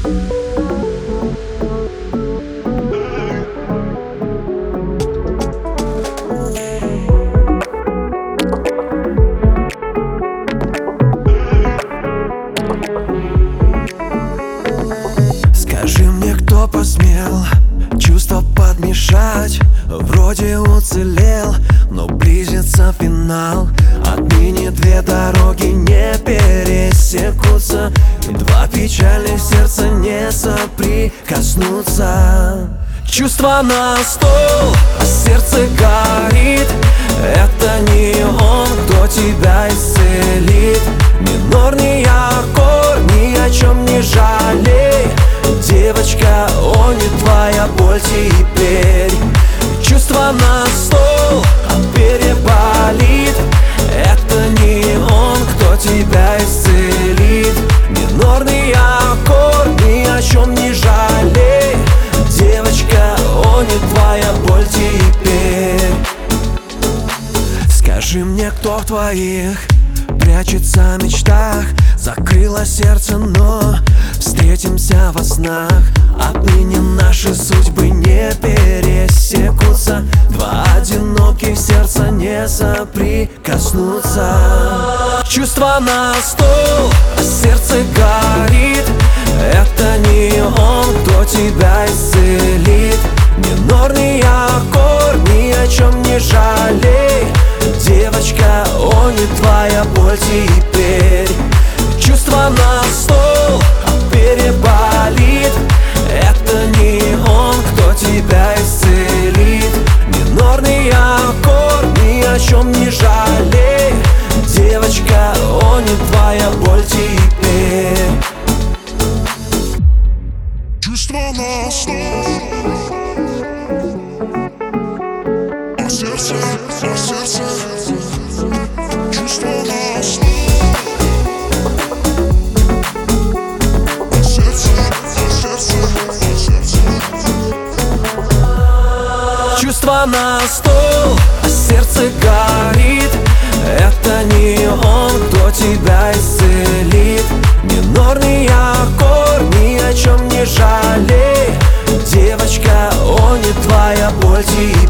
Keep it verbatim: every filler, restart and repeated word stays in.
Скажи мне, кто посмел чувства подмешать? Вроде уцелел, но близится финал. Отныне две дороги не пересекутся, и два печальных сердца не соприкоснутся. Чувства на стол, а сердце горит. Это не он, кто тебя исцелит. Минорный аккорд, ни о чем не жалей. Девочка, о, не твоя боль теперь. Чувства на стол, а переболит. Это не он, кто тебя исцелит. Минорный аккорд, ни о чем не жалей. Девочка, о, не твоя боль теперь. Скажи мне, кто в твоих прячется в мечтах? Закрыло сердце, но встретимся во снах. Отныне наши судьбы не пересекутся. Два одиноких сердца не соприкоснутся. Чувства на стол, а сердце горит. Это не он, кто тебя исцелит. Минорный аккорд, ни о чем не жалей. Девочка, о, не твоя боль теперь. Чувства на стол, а переболит. Это не он, кто тебя исцелит. Минорный аккорд, ни о чем не жалей. Девочка, о, не твоя боль теперь. Чувства на стол, а сердце, а сердце. Чувства на стол. Чувства на стол, а сердце горит. Это не он, кто тебя исцелит. Минорный аккорд, ни о чем не жалей. Девочка, о, не твоя боль теперь.